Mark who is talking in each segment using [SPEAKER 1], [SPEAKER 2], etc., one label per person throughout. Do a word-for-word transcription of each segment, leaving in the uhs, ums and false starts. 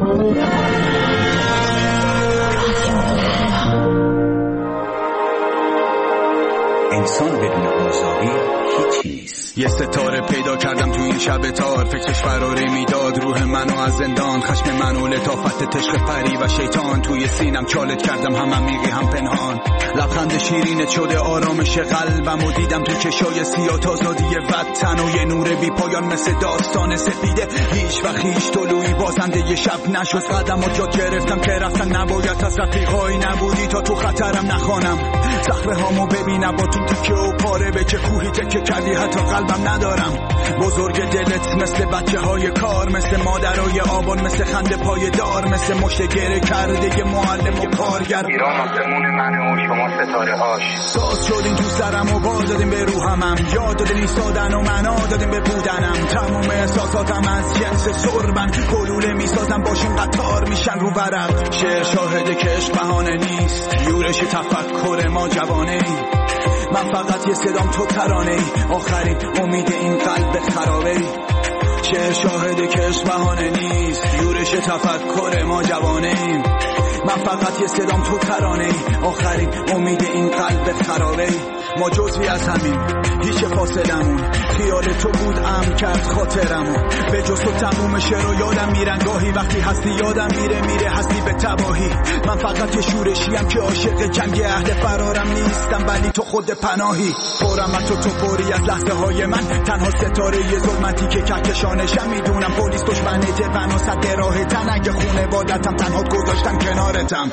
[SPEAKER 1] انسان بدون آزادی هیچی نیست.
[SPEAKER 2] یه ستاره پیدا کردم تو این شب تار، فکرش فراری میداد روح منو از زندان، خشم منو لطافت تشخ پری و شیطان، توی سینم چالت کردم هم عمیقی هم پنهان. لبخند شیرینت شده آرامش قلبم و دیدم تو چشای سیاه آزادی وطن و یه نور بی پایان مثل داستان سپیده. هیچ و هیچ طلوعی بازنده یه شب نشد، قدم و جا گرفتم که رفتن نباید، از رفیقایی نبودی تا تو خطرم نخوانم. صخره هامو ببینم با تو تیکه و پاره، به چه کوهی تکه کردی حتی قلبم ندارم. بزرگ دلت مثل بچه های کار، مثل مادرای آبان، مثل خنده پای دار، مثل مشت گره کرده یه معلم و کارگر.
[SPEAKER 3] ایران آسمون منه و شما ستاره هاش.
[SPEAKER 2] ساز شدین تو سرم و بال دادیم به روحمم، یاد دادین ایستادن و معنا دادیم به بودنم. تموم احساساتم از جنس سربن، گلوله میسازم باشین قطار میشن رو برق. شعر شاهده که عشق بهانه نیست، یورش تفکر ما جوانه ای. من فقط یه صدام تو ترانه ای، آخرین امید این قلب خرابه ای. شعر شاهده که عشق بهانه نیست، یورش تفکر ما جوانه ایم. من فقط یه صدام تو ترانه ای، آخرین امید این قلب خرابه ای. ما جزوی از همین، هیچ فاصلمون، خیال تو بود ام کرد خاطرمو. به جز تو تموم شعر و یادم میرن گاهی، وقتی هستی یادم میره میره هستی به تباهی. من فقط یه شورشیم که عاشق جنگ اهل فرارم نیستم، ولی تو خود پناهی. پرم از تو تو پری از لحظه های من، تنها ستاره یه ظلمتی که کهکشانشم. میدونم پلیس دشمنته و صد راه تن، اگه خونه بادتم تنها گذاشتم کنارتم.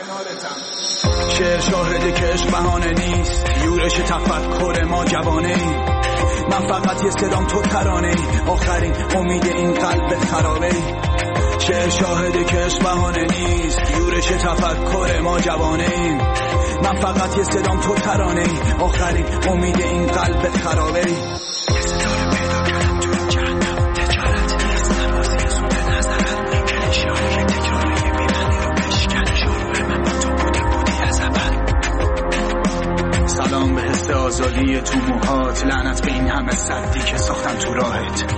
[SPEAKER 2] شعر شاهده که عشق بهانه نیست، یورش تفکر ما جوانه ای. من فقط یه صدام تو ترانه ای، آخرین امید این قلب خرابه ای. شعر شاهده که عشق بهانه نیست، یورش تفکر ما جوانه ایم. من فقط یه صدام تو ترانه ای، آخرین امید این قلب خرابه ای. سلام به حس آزادی تو موهات، لعنت به این همه سدی که ساختم تو راهت.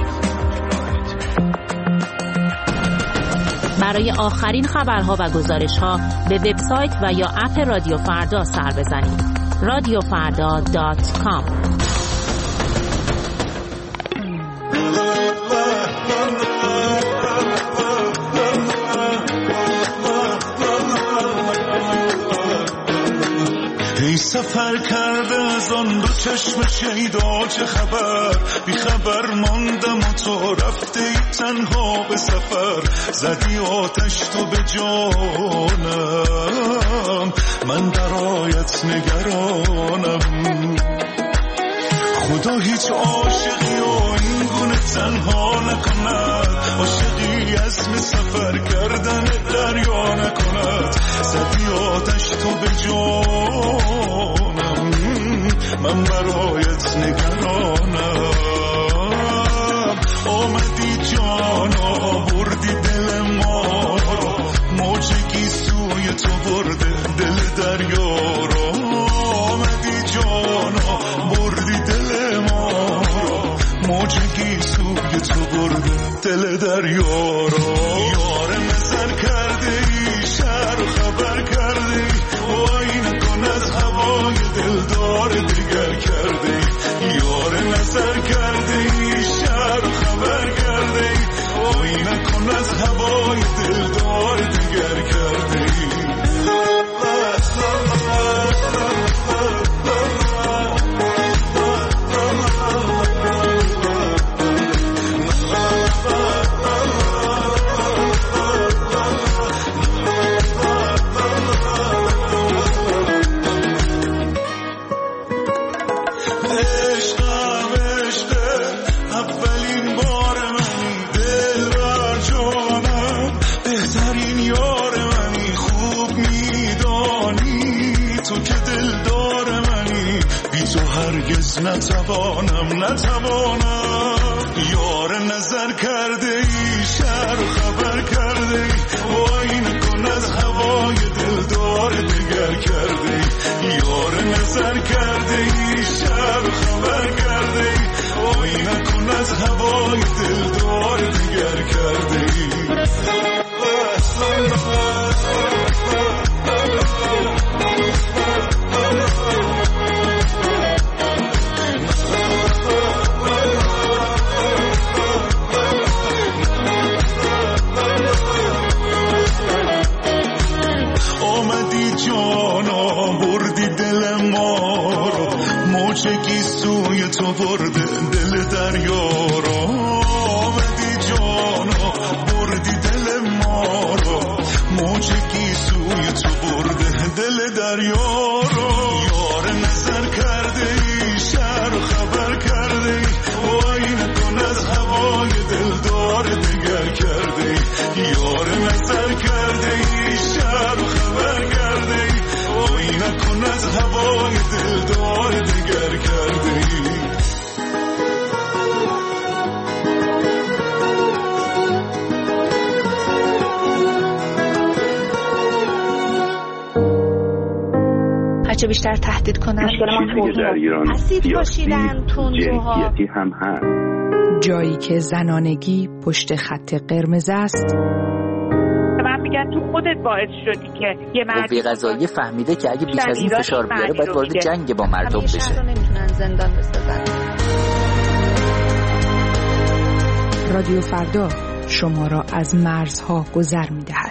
[SPEAKER 4] برای آخرین خبرها و گزارش‌ها به وبسایت و یا اپ رادیو فردا سر بزنید. رادیو فردا دات کام.
[SPEAKER 5] سفر کرده از آن دو چشم شیدا، چه خبر بی خبر ماندم و تو رفته ای تنها به سفر. زدی آتش تو به جانم، من برایت نگرانم. خدا هیچ عاشقی و این گونه تنها نکند، عاشقی عزم سفر کردن دریا نکند. زدی آتش تو به جانم، من برایت نگرانم. آمدی جانا بردی دل ما رو، موجگی سوی تو برده دل دریا رو. آمدی جانا بردی دل ما رو، موجگی سوی تو برده دل دریا رو. یار نظر کرده ای، شهر خبر کرده ای، وای نکن از هوای دلدار دیگر کرده ای. یار نظر کرده ای، شهر خبر کرده ای، وای نکن از هوای دلدار دیگر کرده ای. نتوانم نتوانم. یار نظر کرده ای، شهر خبر کرده ای، وای نکن از هوای دلدار دیگر کرده ای. یار نظر کرده ای، شهر خبر کرده ای، وای نکن از هوای دلدار دیگر کرده ای.
[SPEAKER 6] بچه بیشتر تهدید کنن.
[SPEAKER 7] مشکل ما در ایران
[SPEAKER 6] اسید پاشیدن، تندروها
[SPEAKER 7] هم هست.
[SPEAKER 8] جایی که زنانگی پشت خط قرمز است.
[SPEAKER 9] من میگن تو خودت باعث شدی که یه مرد
[SPEAKER 10] قوه قضاییه فهمیده که اگه بیش از این فشار بیاره باید وارد جنگ با مردم بشه.
[SPEAKER 6] همیشه رو نمیتونن زندان بسازن.
[SPEAKER 8] رادیو فردا شما را از مرزها گذر می‌دهد.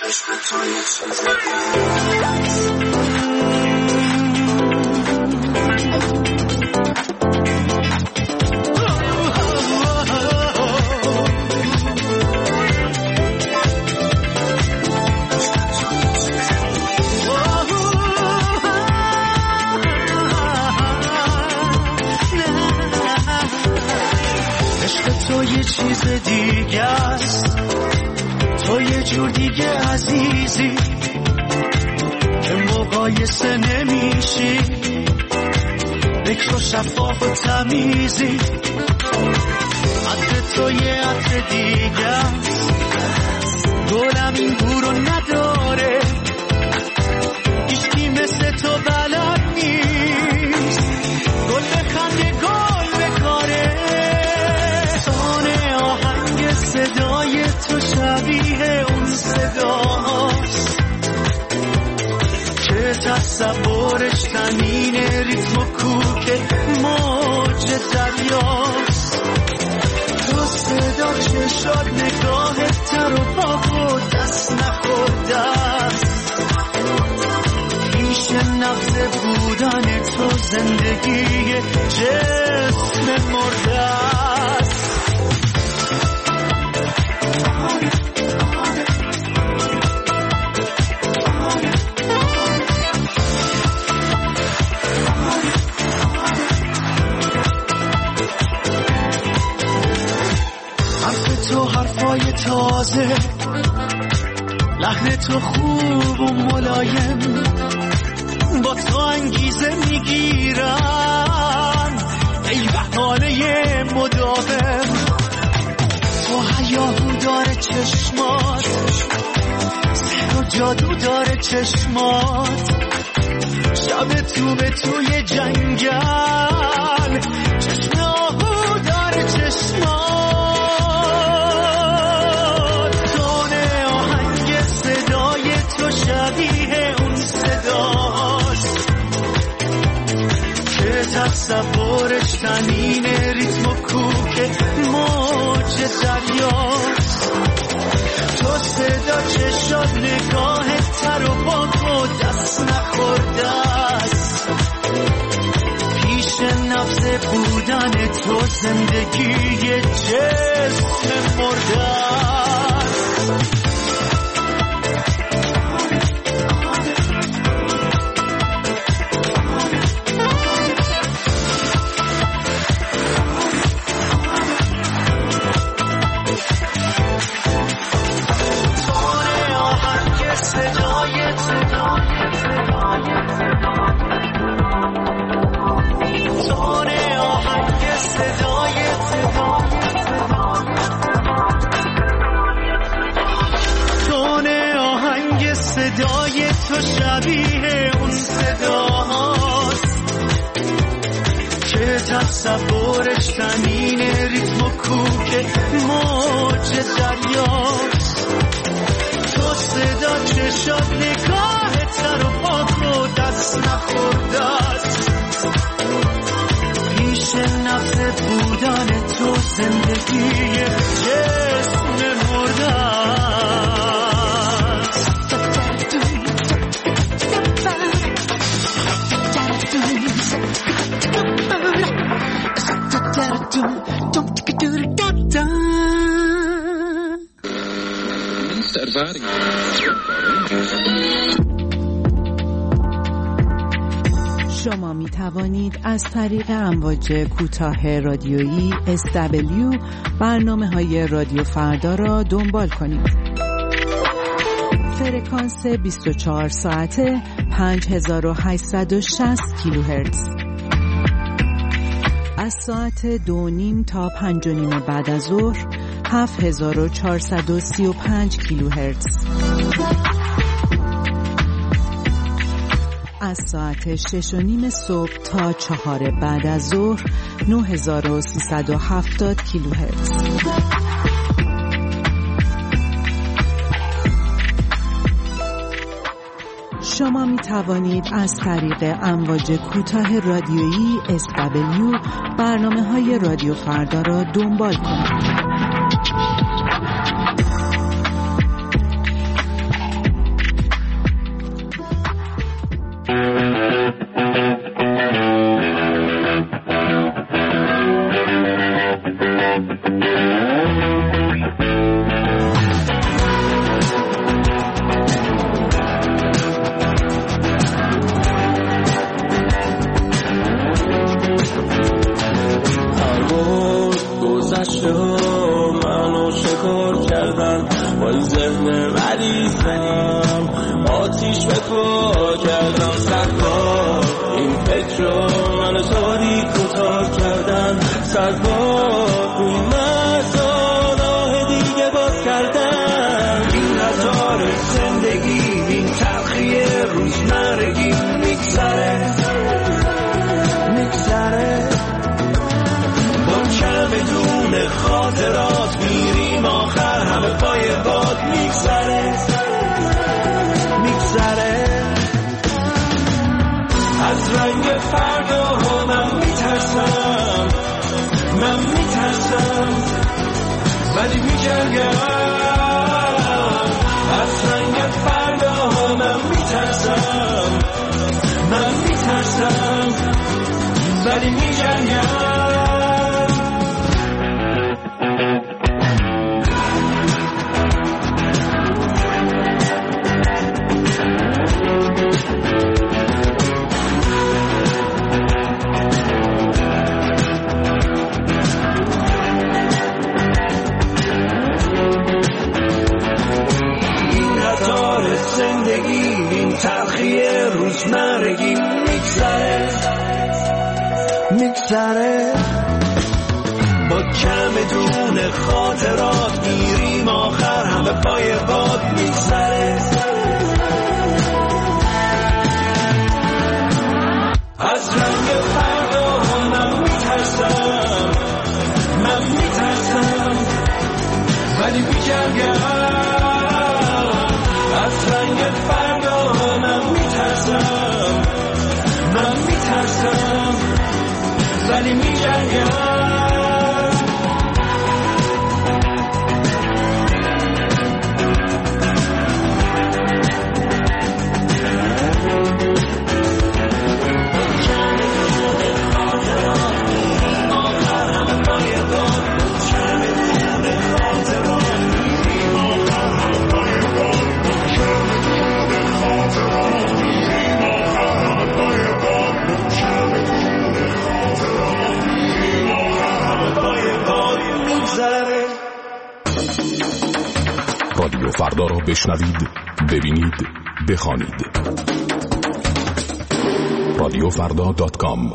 [SPEAKER 11] تو یه چیز دیگه است، تو یه جور دیگه عزیزی که مقایسه نمیشی، بکر و شفاف و تمیزی. عطر تو یه عطر دیگه است، گلم این بورو نداره، هیچکی مثل تو بلد نیست، گل بخنده گل بکاره. صدای تو شبیه اون صداست که تصورش تنین ریتم و کوک موج دریاست. تو صدا چشات نگاهت تر و پاک و دست نخورده است، پیش نبض بودن تو زندگی جسم مرده است. تو حرفای تازه، لحن تو خوب و ملایم، با تو انگیزه میگیرن ای بهانه مداوم. تو هیاهو داره چشمات، سحر و جادو داره چشمات، شب تو به توی جنگل، چشم آهو داره چشمات. شبیه اون صداست که تصورش تنین ریتم و کوک موج دریاست. تو صدا چشات نگاهت تر و پاک و دست نخورده است، پیش نبض بودن تو زندگی جسم مرده است. صدای تو شبیه اون صداست که تصورش تنین ریتم و کوک موج دریاست. تو صدا چشات نگاهت تر و پاک و دست نخورده است، پیش نبض بودن تو زندگی جسم مرده است.
[SPEAKER 12] شما می توانید از طریق امواج کوتاه رادیویی اس دبلیو برنامه های رادیو فردا را دنبال کنید. فرکانس بیست و چهار ساعته پنج هزار و هشتصد و شصت کیلوهرتز. از ساعت دو نیم تا پنج و نیم بعد از ظهر هفت هزار و چهارصد و سی و پنج کیلوهرتز. از ساعت شش و نیم صبح تا چهار بعد از ظهر نه هزار و سیصد و هفتاد کیلوهرتز. شما می توانید از طریق امواج کوتاه رادیویی اس دبلیو برنامه های رادیو فردا را دنبال کنید.
[SPEAKER 7] رادیو فردا را بشنوید، ببینید، بخوانید. رادیو فردا دات کام.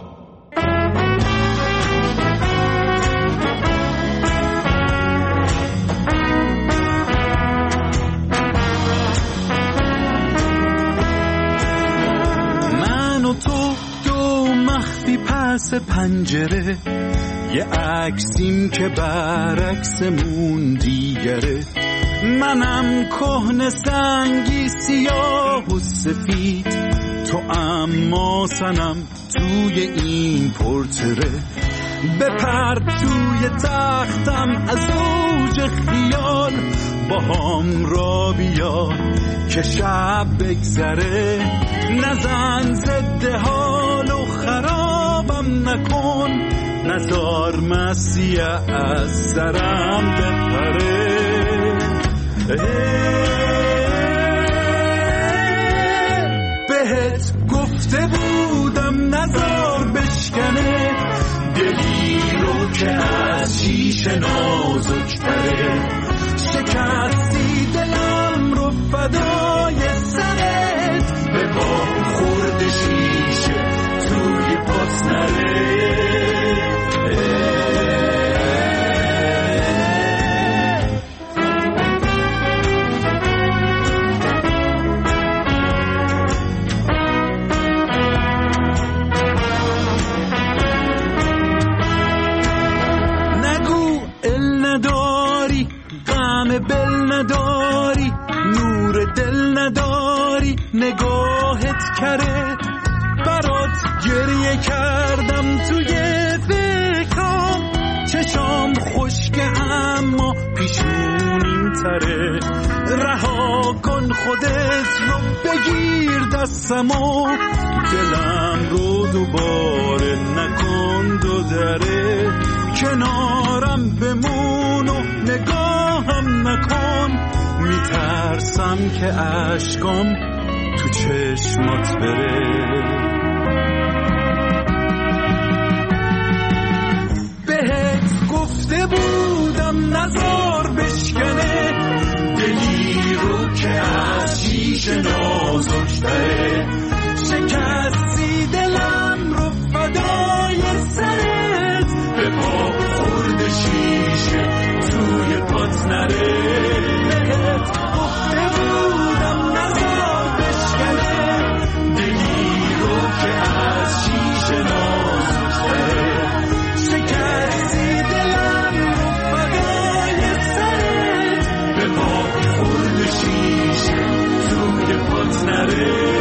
[SPEAKER 2] من و تو دو مخفی پس پنجره، یه عکسیم که برعکسمون دیگره. منم کهنه سنگی سیاه و سفید، تو اما سنم توی این پورتره. بپر توی تختم از اوج خیال، با هم را بیا که شب بگذره. نزن ضد حال و خرابم نکن، نزار مسیح از سرم بپره. بهت گفته بودم نزار بشکنه، دلی رو که از شیشه نازک‌تره. شکستی دلم رو فدای سرت، به با خورد شیشه توی پاس نره. نداری، نور دل نداری، نگاهت کره برات گریه کردم توی فکرام، چشام خشکه اما پیشونیم تره، رها کن خودت رو بگیر دستمو، دلم رو دوباره نکن دو دره، کنارم بمون و نگاهم نکن، میترسم که اشکام تو چشمات بره. بهت گفته بودم نزار بشکنه، دلی رو که از شیشه نازک‌تره، شکستی دلم رو فدای سرت، به پا خورده شیشه توی پات نره. بهت گفته بودم نزار بشکنه، دلی رو که از شیشه نازک‌تره، شکستی دلم رو فدای سرت، به پا خورده شیشه توی پات نره.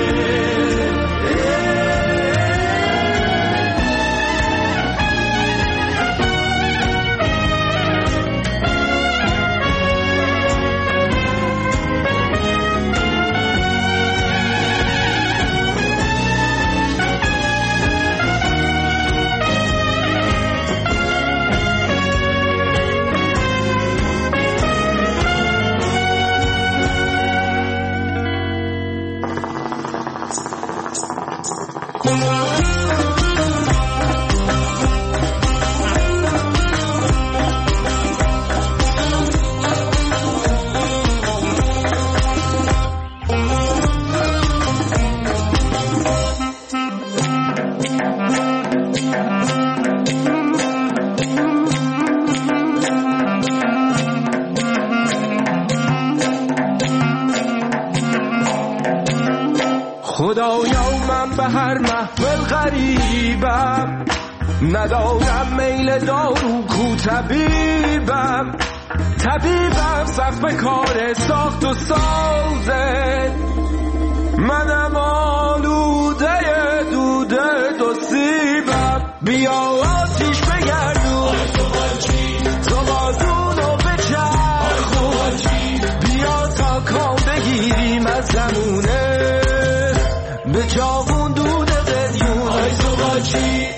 [SPEAKER 13] خدایا من به هر محفل غریبم، ندارم میل دارو کو طبیبم، طبیبم سخت به کار ساخت و سازه، منم آلوده دوده دو سیبم، بیا آتیش بگردون تو بازونو بچرخون، بیا تا کام بگیریم از زمونه به جاون دود قلیون. آی زباچی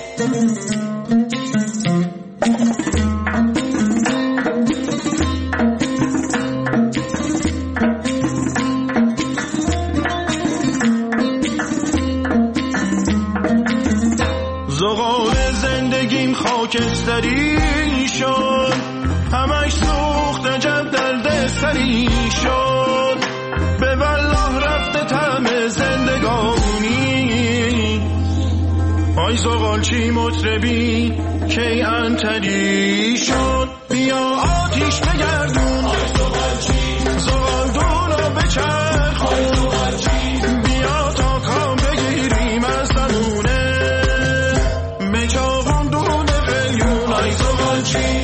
[SPEAKER 11] زغال زندگیم خاکستری شد، همش سوخت عجب درد سری شد، به والله رفته طعم زندگانی. آی زغالچی مطربی کی انتری شد، بیا آتیش بگردون، آی زغالچی زغالدون رو بچرخون، آی زغالچی بیا تا کام بگیریم از زمونه به جاون دود قلیون. آی زغالچی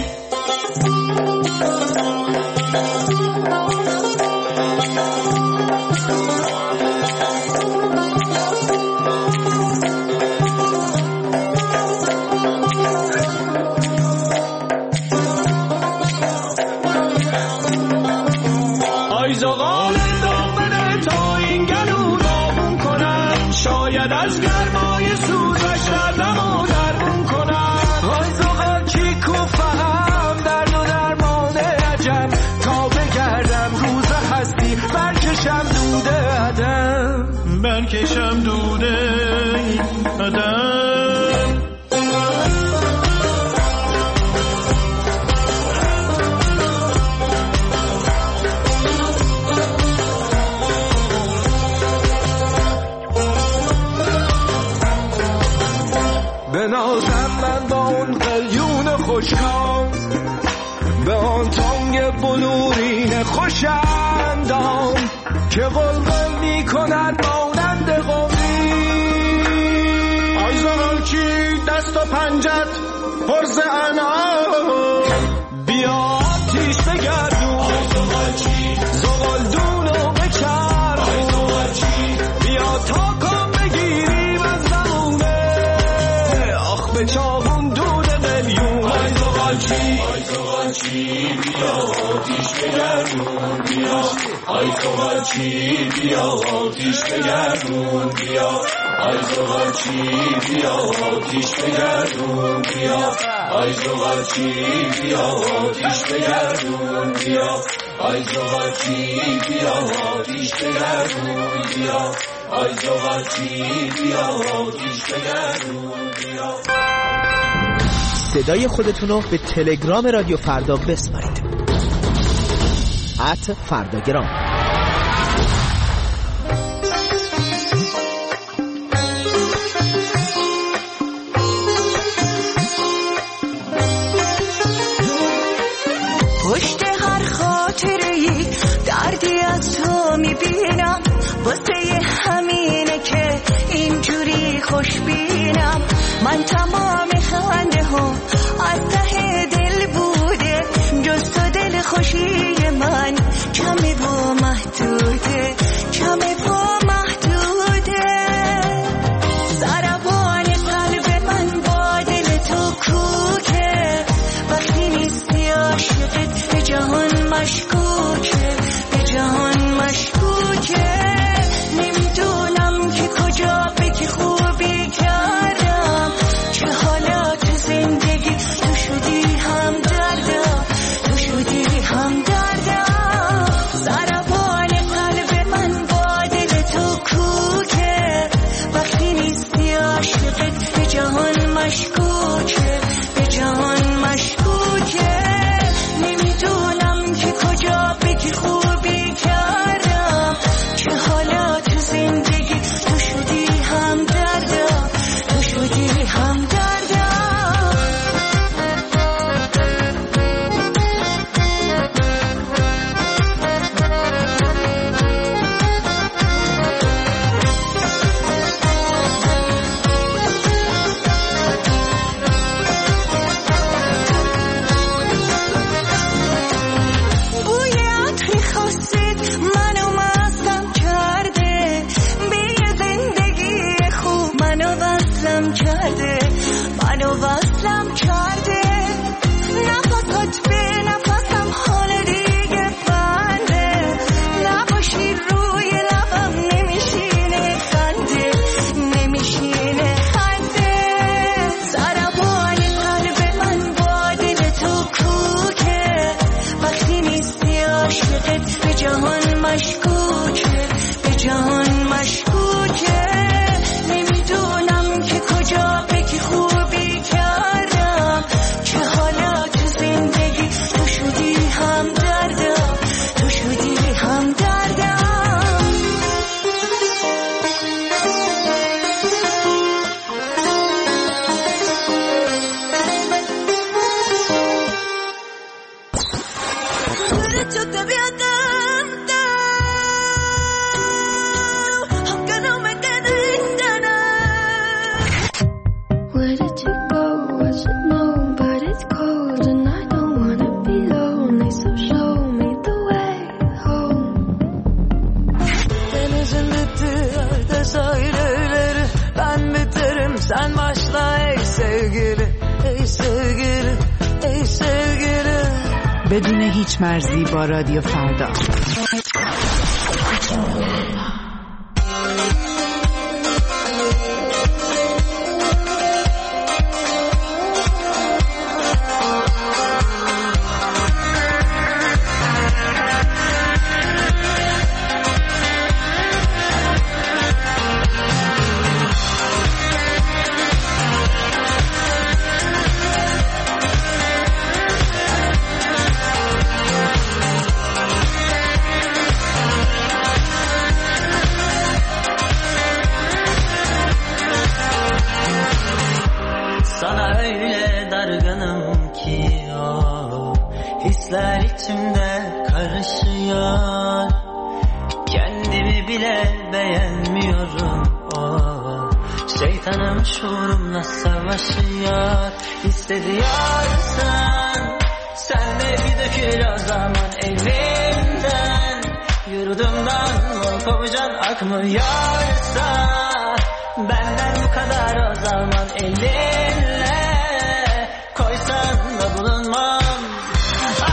[SPEAKER 2] زغال دامنه تا این گلو داغون کنم، شاید از گرمای سوزش دردمو درمون کنم.
[SPEAKER 13] آی زغالچی کو فهم درد و درمان عجب، تا بگردم روز هستی برکشم دوده عدم،
[SPEAKER 11] برکشم دوده عدم.
[SPEAKER 13] بنازم من با اون قلیون خوشکام، به آن تانگ بلورین خوشندام که قلقل می کند مانند قومی.
[SPEAKER 11] آی زغالچی دست و پنجت پرز انعام،
[SPEAKER 2] بیا آتیش بگردون، آی زغالچی
[SPEAKER 14] هرچی بیا آتیش بگردون بیا ای تو هرچی بیا آتیش بگردون بیا ای تو هرچی بیا آتیش بگردون بیا ای تو هرچی بیا آتیش بگردون بیا ای تو هرچی بیا آتیش بگردون بیا ای تو هرچی بیا آتیش بگردون بیا.
[SPEAKER 15] صدای خودتون رو به تلگرام رادیو فردا بسپارید. ات فرداگرام.
[SPEAKER 16] پشت هر خاطره‌ای دردی از تو میبینم، واسه همینه که اینجوری خوشبینم. من تمام خنده ها از ته دل بوده، جز تو دل خوشی من کمی با محدوده، کمی با محدوده. ضربان قلب من با دل تو کوکه، وقتی نیستی عاشقت به جهان مشکوکه، به جهان مشکوکه. نمیدونم که کجا به که خوبی کردم، چه حالا تو زندگی تو شدی هم دردم، تو شدی هم دردم. ضربان قلب من با دل تو کوکه، وقتی نیستی عاشقت به جهان مشکوکه، به جهان مشکوکه. نمیدونم که کجا به که خوبی کردم، چه حالا تو زندگی تو شدی هم دردم، تو شدی هم دردم. بوی عطر خاصت منو مستم کرده، به یه زندگی خوب منو وصلم کرده، منو وصلم کرده. نفسات به نفسم حال دیگه بنده، نباشی روی لبم نمیشینه خنده، نمیشینه خنده. ضربان قلب من با دل تو کوکه، وقتی نیستی عاشقت به جهان مشکوکه، به جهان مشکوکه. نمیدونم که کجا به که خوبی کردم، چه حالا تو زندگی تو شدی هم دردم، تو شدی هم دردم. Yo te vi tanto, aunque no me quede nada. Where did you go? I should know, but it's cold and I don't wanna be lonely, so show me the way home. Denizin bitti yerde sahilleri, ben biterim sen başla ey sevgili, ey sevgili, ey sevgili.
[SPEAKER 8] بدون هیچ مرزی با رادیو فردا.
[SPEAKER 17] Hisler içimde karışıyor, kendimi bile beğenmiyorum. Oh, şeytanım şuurumla savaşıyor. Hissediyorsan sen de bir dökül o zaman elimden. Yurdumdan mı kovacaksın akmıyorsa, benden bu kadar o zaman elinle koysan da bulunmam.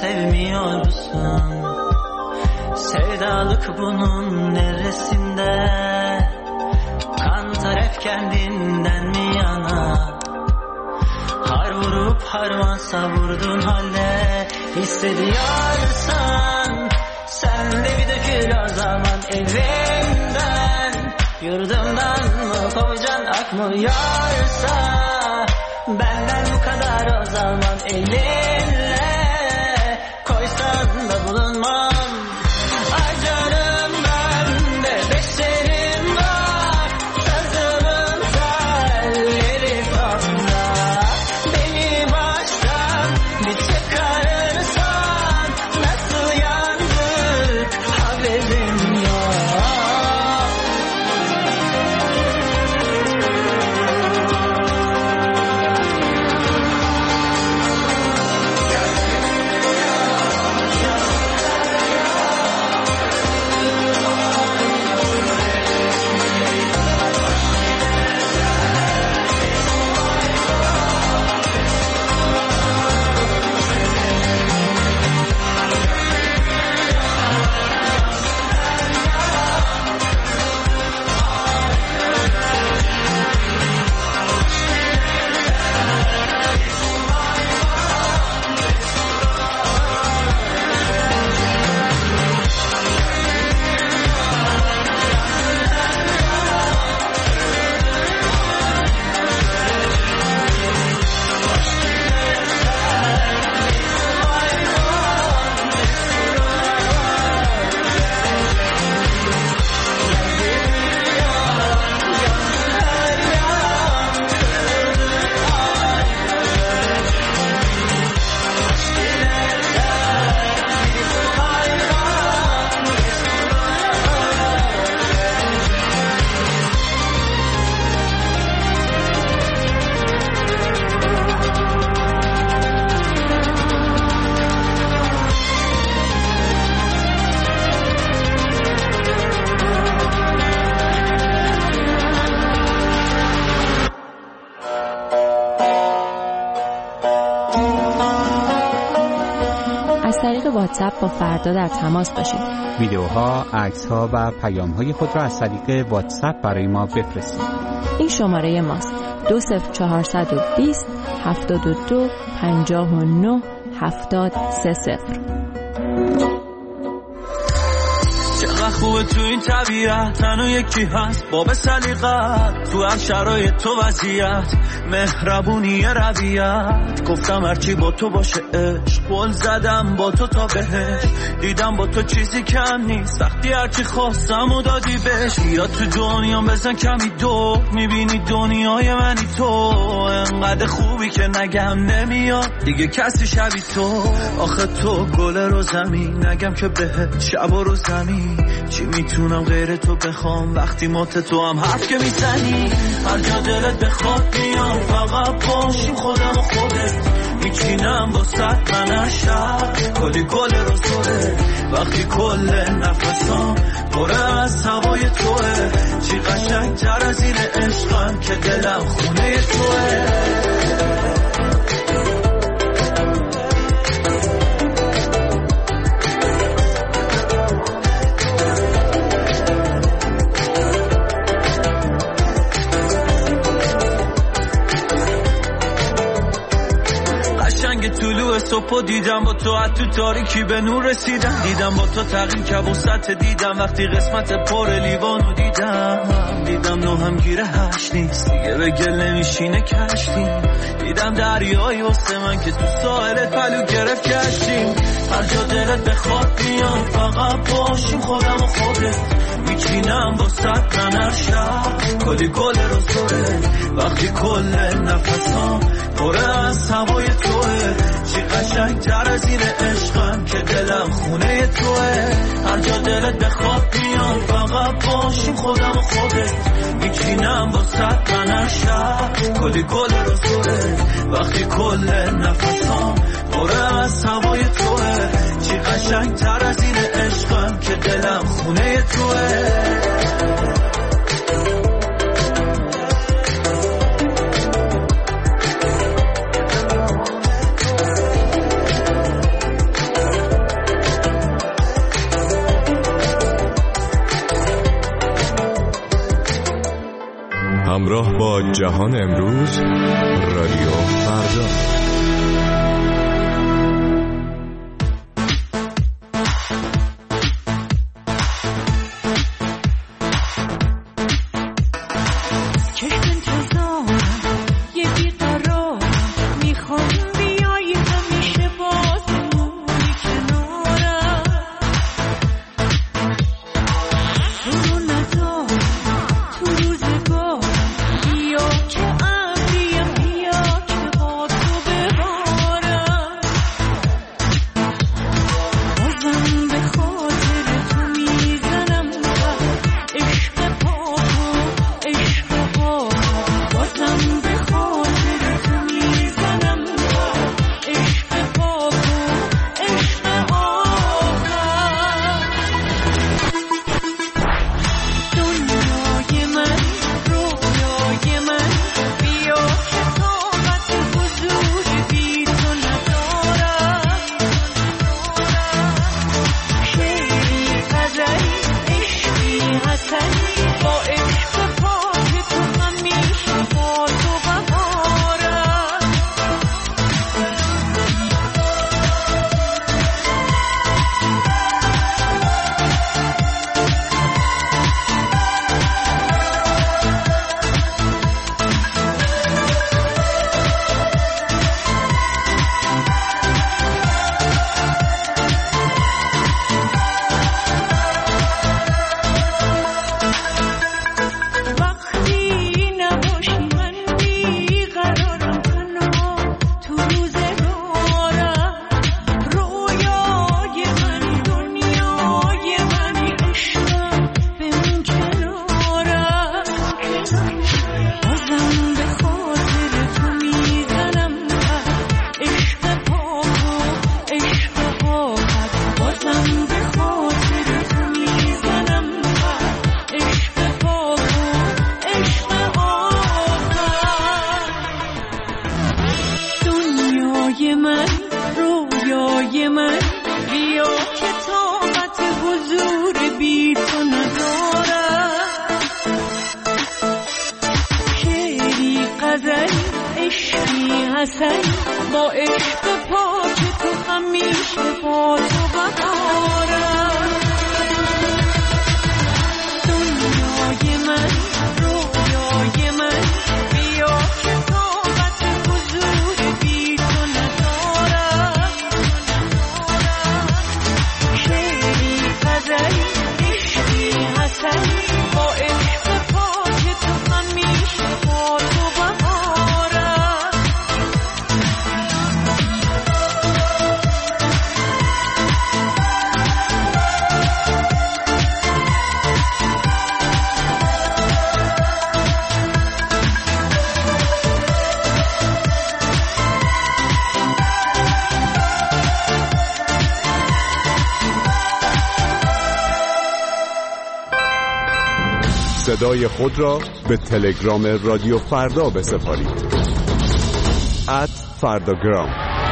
[SPEAKER 17] sevmiyor musun? Sevdalık bunun neresinde? Kantar hep kendinden mi yana? Har vurup harman savurdun halde hissediyorsan sen de bir dökül o zaman evimden. Yurdumdan mı kovacan akmıyorsa benden bu kadar o zaman elinle koysan da bulunmam. Ay canım bende beşerim var, sazımın telleri fazla. Beni baştan bir çıkarırsan nasıl yandık haberim yok.
[SPEAKER 18] واتساپ با فردا در تماس باشید.
[SPEAKER 19] ویدیوها، عکس‌ها و پیام‌های خود را از طریق واتساپ برای ما بفرستید.
[SPEAKER 18] این شماره ماست: دو صفر چهارصد و بیست هفتاد و دو پنجاه و نه هفتاد سه صفر.
[SPEAKER 11] چقدر خوبه تو این طبیعت تنو یکی هست باب سلیقت تو هر شرایط تو وضعیت مهربونی رویت. گفتم هرچی با تو باشه عشق، بول زدم با تو تا بهش، دیدم با تو چیزی کم نیست وقتی هرچی خواستم و دادی بهش. یا تو دنیا بزن کمی دو، میبینی دنیای منی تو، انقدر خوبی که نگم نمیاد دیگه کسی شبی تو. آخه تو گل رو زمین نگم که بهت شب و رو زمین، چی میتونم غیر تو بخوام وقتی مات تو هم حرف که میزنی. هر جا دلت بخواد میام فقط باشیم خودم و خودت، میچینم با ست من عشق کلی گل رو سره. وقتی کل نفسام پره از هوای توه، چی قشنگ تر از این عشقم که دلم خونه توه. طلوع صبح دیدم با تو، تو تاریکی به نور رسیدم، دیدم با تو تغییر کبوست دیدم وقتی قسمت پر لیوانو دیدم. دیدم نو هم گیره هشت نیست دیگه به گل نمیشینه کشتیم، دیدم دریایی واسه من که تو ساحلت پلو گرفت کشتیم. هر جا دلت بخواد بیام فقط باشیم خودم و خودت، میچینم با ست من هر شب کلی گل رو سره. وقتی کل نفسام پره از هوای توه، چی قشنگ تر از این عشقم که دلم خونه توه. هر جا دلت بخواد بیام فقط باشیم خودم و خودت، میچینم با ست من هر شب کلی گل رو سره. وقتی کل نفسام پره از هوای توه، چی قشنگ تر از این عشقم که دلم خونه توه.
[SPEAKER 7] همراه با جهان امروز، رادیو فردا.
[SPEAKER 20] صدای خود را به تلگرام رادیو فردا بسپارید. ات فرداگرام.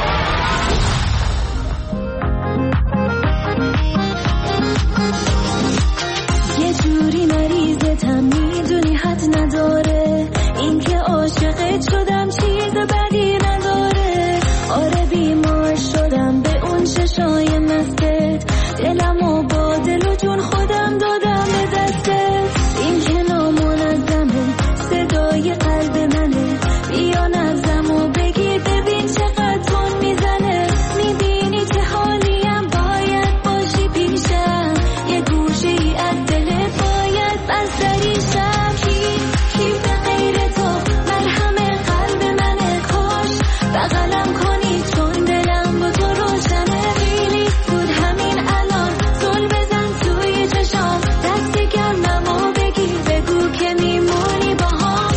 [SPEAKER 21] یه جوری مریضتم میدونی حد نداره، این که عاشقت شدم چیز بدی نداره. آره بیمار شدم به اون چشای مستت، دلمو با دل و جون خودم دادم به دستت. این که نامنظمه صدای قلب منه، بیا نبضمو بگیر ببین چقدر تون میزنه. میبینی چه حالیم، باید باشی پیشم، یه گوشه ای از دلت باید بستری شم. کی کی به غیر تو مرهم قلب منه، کاش بغلم کنی چون دلم با تو روشنه. خیلی زود همین الان زل بزن توی چشام، دست گرممو بگیر بگو که میمونی با هم.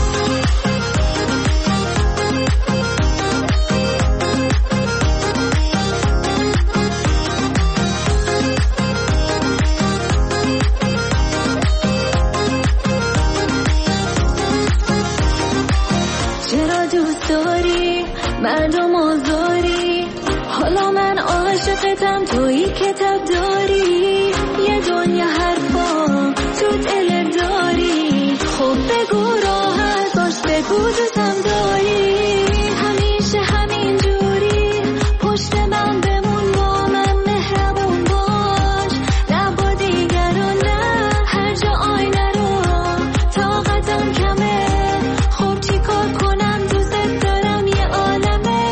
[SPEAKER 21] چرا دوست داری مردم آزاری، حالا من عاشقتم تویی کتاب داری. یه دنیا حرفا تو دل داری، خب بگو راحت بگو دوستم داری همیشه همین جوری پشت من بمون با من مهربون باش لبا دیگر رو نه هر جا آینه رو طاقتم کمه خب چی کار کنم دوست دارم یه عالمه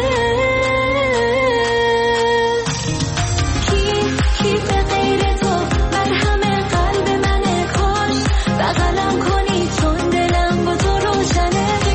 [SPEAKER 21] کی کی به غیر تو مرهم قلب منه کاش بغلم کنی چون دلم با تو روشنه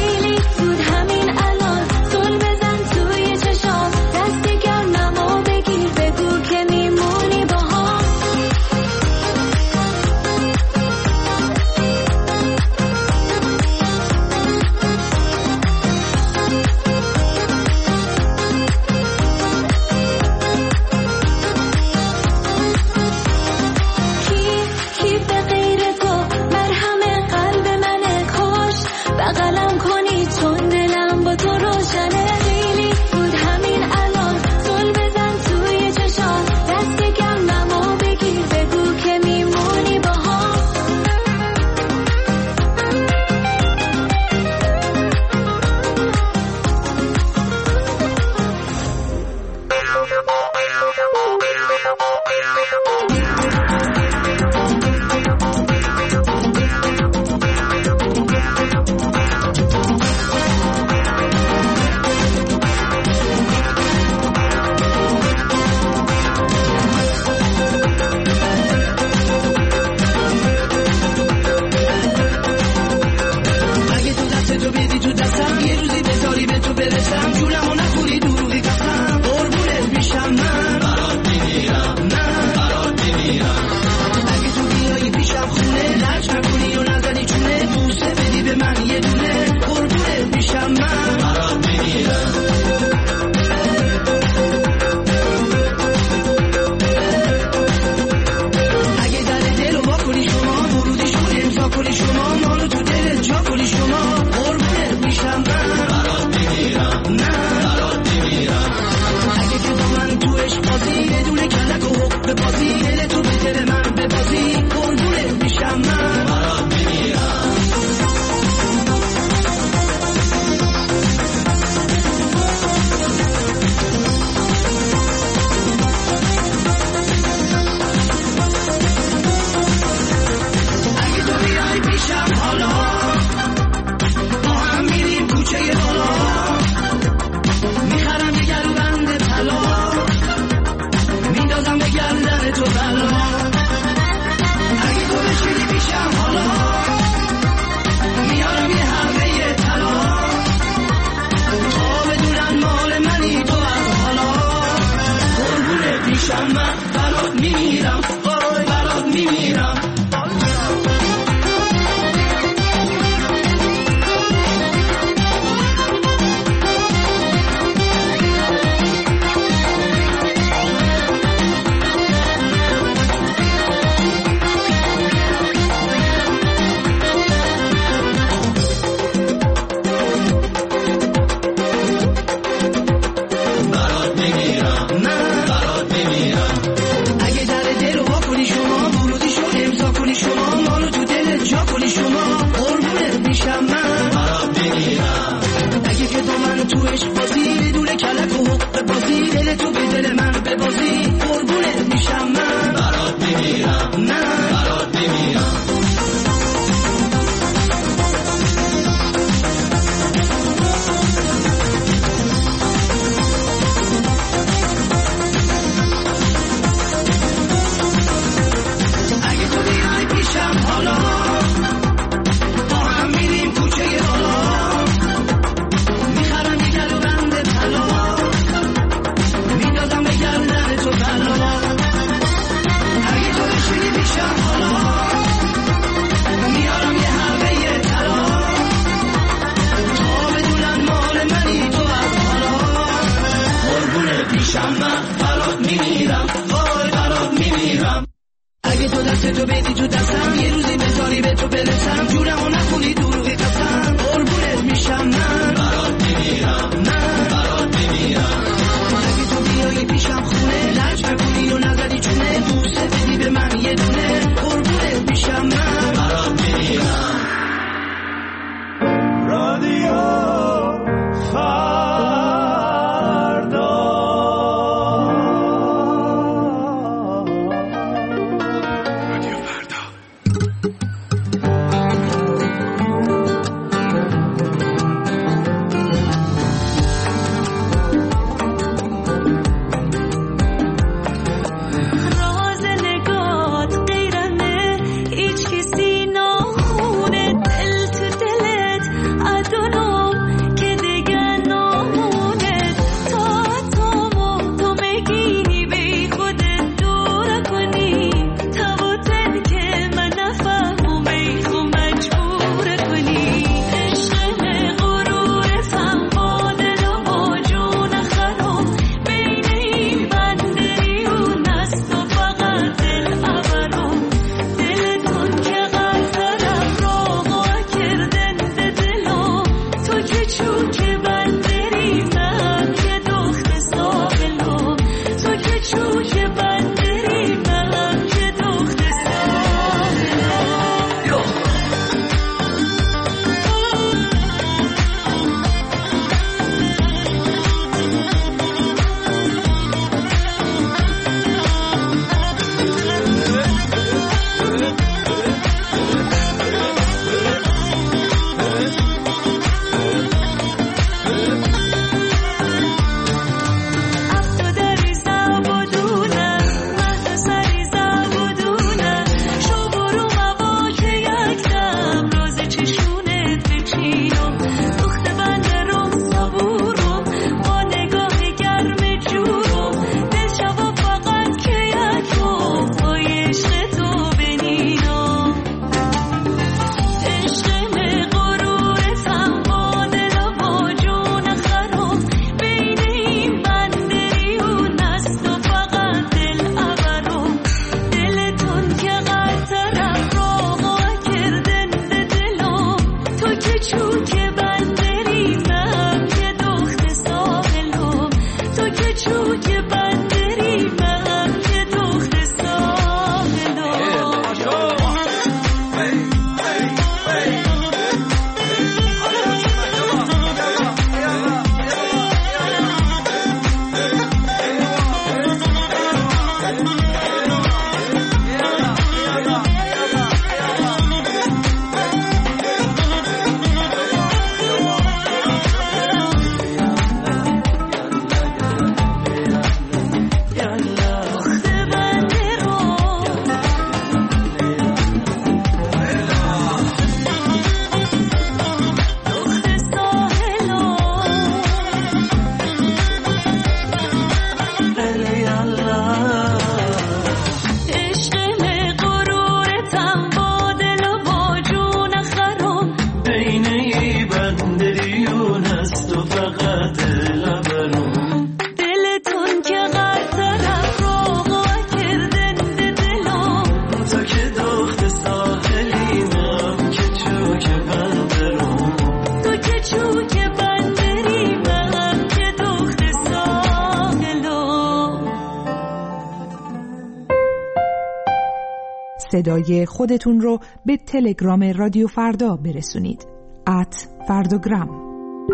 [SPEAKER 8] صدای خودتون رو به تلگرام رادیو فردا برسونید. ات فرداگرام.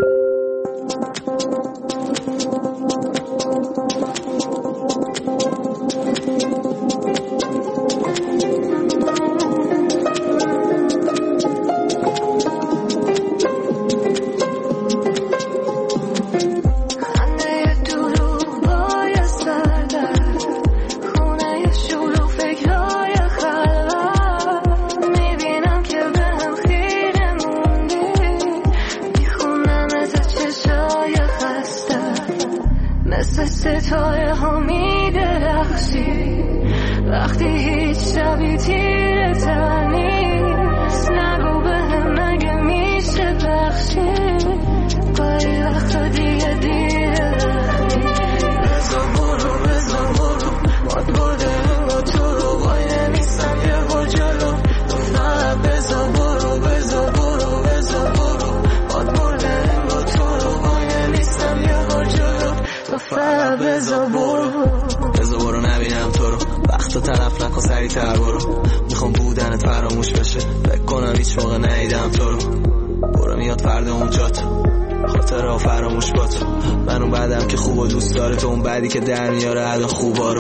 [SPEAKER 21] ستاره ها می درخشی وقتی هیچ شبی تیره تر نیست. نگو به هم نگه میشه بخشی گاهی وقتا دیگه دیره وقتی بزا برو بزا برو باد برده انگا تو رو وای نمیستم یه با جلو تو فقط بزا برو بزا برو بزا برو باد برده انگا تو رو وای نمیستم یه با جلو تو فقط بزا برو
[SPEAKER 1] بزا برو نبینم تو رو وقت طرف نکن سریع تر برو میخوام بودنت فراموش بشه فکر کنم هیچ موقع ندیدم تو رو برو میاد فردا اونجا تو خاطر ها فراموش با تو من اون بعدم که خوب و دوست داره تو اون بعدی که در میاره عدن خوبا رو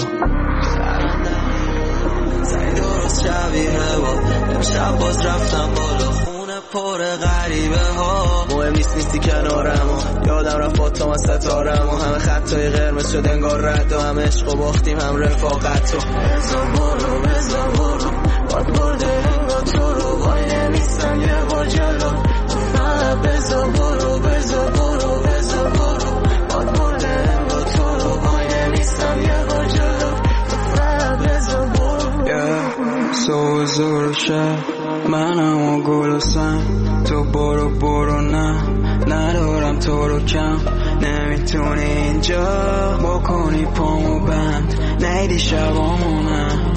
[SPEAKER 1] زنی درست شبیه با امشب باز رفتم بالا خونه پر غریبه ها مهم نیست نیستی کنارم و یادم رفت با تو من ستارم و همه خطای قرمز شد انگار رد و همه عشق و باختیم هم رفاقت و بزا برو بزا برو باد برده انگار تو رو وای نمیستم یه با جلو تو فقط بزا برو بزا برو بزا برو باد برده انگار تو رو وای نمیستم یه با جلو تو فقط بزا برو
[SPEAKER 22] سو زور شب منم و گل و سن تو برو برو نه ندارم تو رو کم نمیتونی اینجا بکنی پامو بند نیدی شبامونه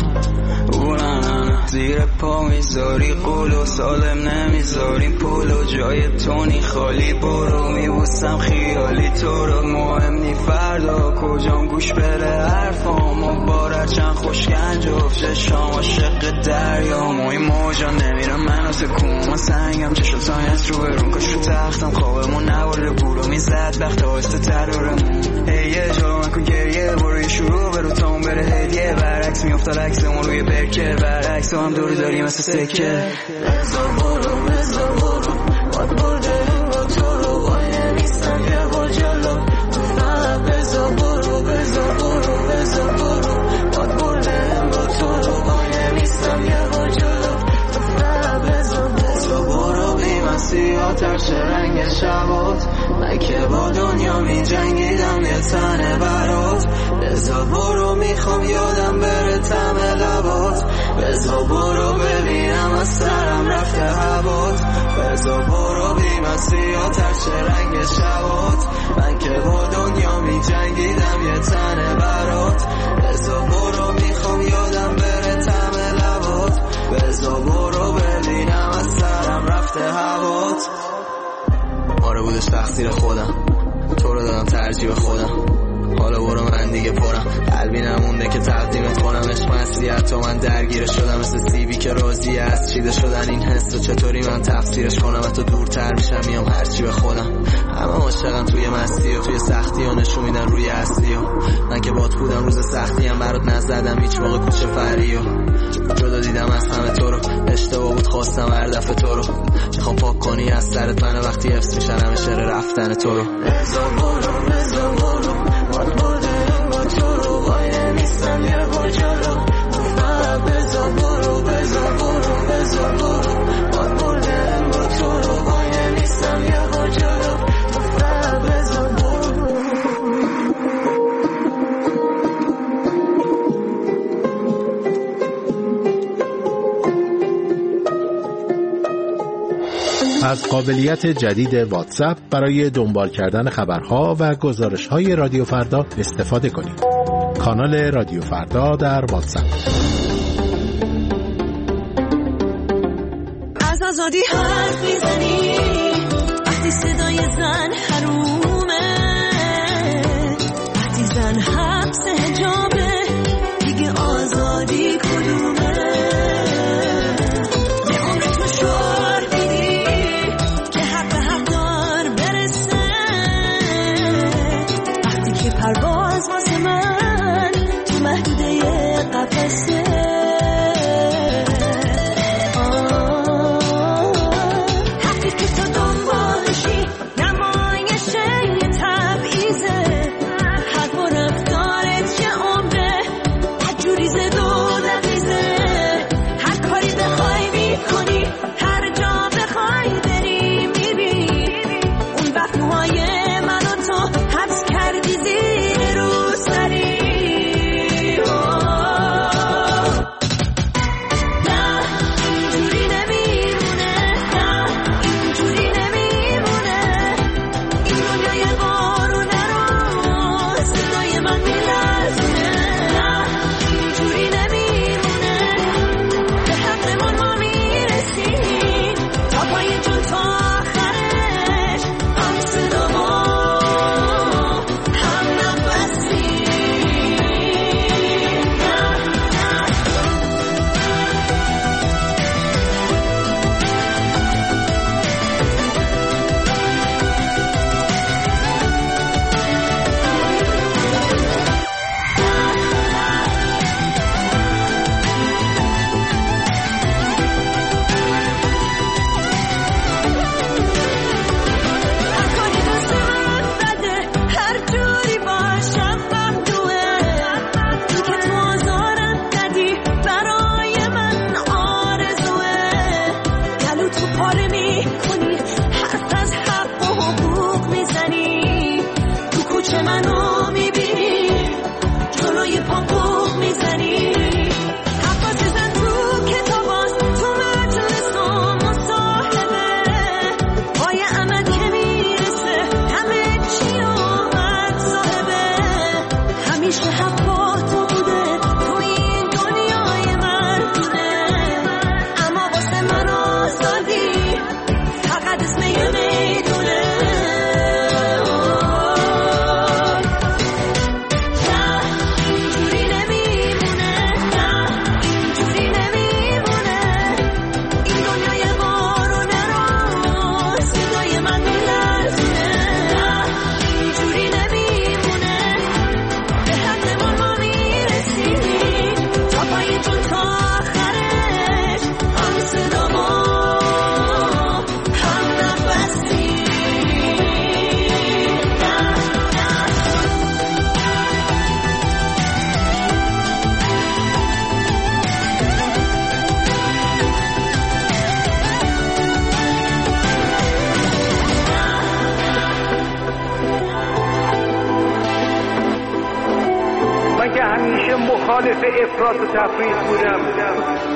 [SPEAKER 22] اونانه زیر پا میذاری قول و سالم نمیذاریم پول و جای تونی خالی برو میبوسم خیالی تو رو مهم نی فردا کجام گوش بره حرفامو بارد چند خوشگنج افشه شام عاشق دریام و این موجا نمیرم منو تکون ما سنگم چشم سایت رو برون کاش رو تختم خوابمون نباره بورو میزد وقت آسته ترارمون هی یه جا من کن گریه برو یه شروع برو تاون بره هدیه برعکس میافتاد عکسمون روی برکه برعکس تو هم دوری داری مثل سکه
[SPEAKER 21] بزا برو بزا برو باد برده انگا تو رو وای نمیستم یه با جلو تو فقط بزا برو بزا برو بزا برو باد برده انگا تو رو وای نمیستم یه با جلو تو فقط بزا بزا برو بی مسیح آتش رنگ شبات من که با دنیا می جنگیدم یه تنه برات بزا برو میخوام یادم بره تم لبات بزا برو ببینم از سرم رفته هوات بزا برو بی مسیح آتش رنگ شبات من که با دنیا می جنگیدم یه تنه برات بزا برو میخوام یادم بره تم لبات بزا برو ببینم از سرم رفته هوات آره بودش تقصیر خودم تو رو دادم ترجیح خودم حالا برو من دیگه پرم قلبی نمونده که تقدیمت کنم عشق مسیحت تو من درگیر شدم مثل سیبی که راضی از چیده شدن این حس و چطوری من تفسیرش کنم و تو دورتر میشم میام هرچی به خودم همه عاشقم توی مستی و توی سختی و نشون میدن روی هستی و من که بات بودم روز سختی هم برات نزدم هیچ موقع کوچه فری و جدا دیدم از همه تو رو اشتباه بود خواستم هر دفعه تو رو میخوام پاک کنی از سرت من وقتی حفظ میشن همه شعر رفتن تو رو بزا برو بزا برو باد برده انگا تو رو وای نمیستم یه با جلو تو فقط بزا برو بزا برو بزا برو باد برده انگا تو رو وای نمیستم یه با جلو تو فقط بزا برو
[SPEAKER 23] از قابلیت جدید واتساپ برای دنبال کردن خبرها و گزارش‌های رادیو فردا استفاده کنید. کانال رادیو فردا در واتساپ.
[SPEAKER 21] از آزادی حرف میزنی وقتی صدای زن حرومه وقتی زن حبس حجابه دیگه آزادی کدومه
[SPEAKER 3] عاشق افراط و تفریط بودم